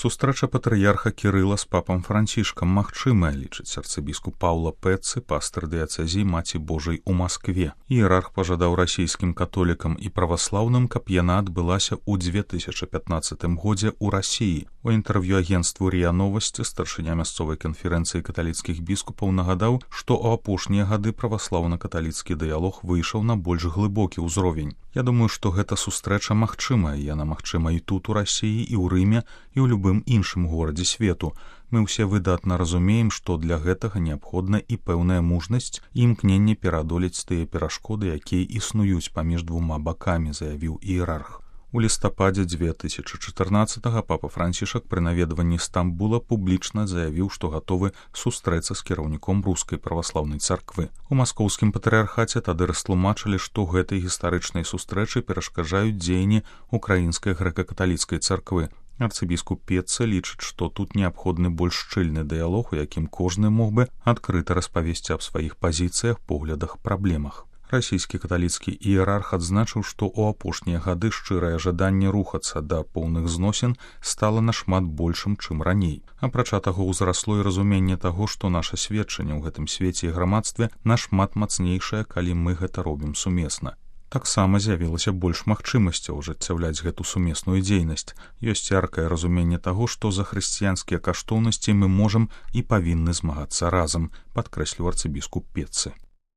Сустрэча патрыярха Кірыла з папам Францішкам магчымая, лічыць арцыбіскуп Паўла Пэццы, пастыр дыяцэзіі Маці Божай у Маскве. Іерарх пажадаў расійскім католікам і праваслаўным, каб яна адбылася ў 2015 годзе ў Расіі. У інтэрв'ю агенцтву РИА Новости старшыня мясцовай канферэнцыі каталіцкіх біскупаў нагадаў, што ў апошнія гады праваслаўна-каталіцкі дыялог выйшаў на больш глыбокі ўзровень. Я думаю, што гэта сустрэча магчымая, яна магчыма і тут у Расіі, і ў Рыме, і ў любым іншым горадзе свету. Мы ўсе выдатна разумеем, што для гэтага неабходна і пэўная мужнасць і імкненне пераадолець тыя перашкоды, якія існуюць паміж двума бакамі, заявіў іерарх. У лістападзе 2014-го папа Францішак пры наведванні Стамбула публічна заявіў, што гатовы сустрэцца з кіраўніком рускай праваслаўнай царквы. У маскоўскім патрыярхаце тады растлумачылі, што гэтай гістарычнай сустрэчы перашкаджаюць дзеянні украінскай грэка-каталіцкай царквы. Арцыбіскуп Пэццы лічыць, што тут неабходны больш шчыльны дыялог, у якім кожны мог бы адкрыта распавесці аб сваіх пазіцыях, поглядах, праблемах. Расійскі каталіцкі іерарх адзначыў, што ў апошнія гады шчырае жаданне рухацца да поўных зносін стала нашмат большым, чым раней. Апрача таго, узрасло і разуменне таго, што наша сведчанне ў гэтым свеце і грамадстве нашмат мацнейшае, калі мы гэта робім сумесна. Таксама з'явілася больш магчымасцяў ажыццяўляць гэту сумесную дзейнасць. Ёсць яркае разуменне таго, што за хрысціянскія каштоўнасці мы можам і павінны змагацца разам, падкрэсліў арцыбіскуп Пэццы.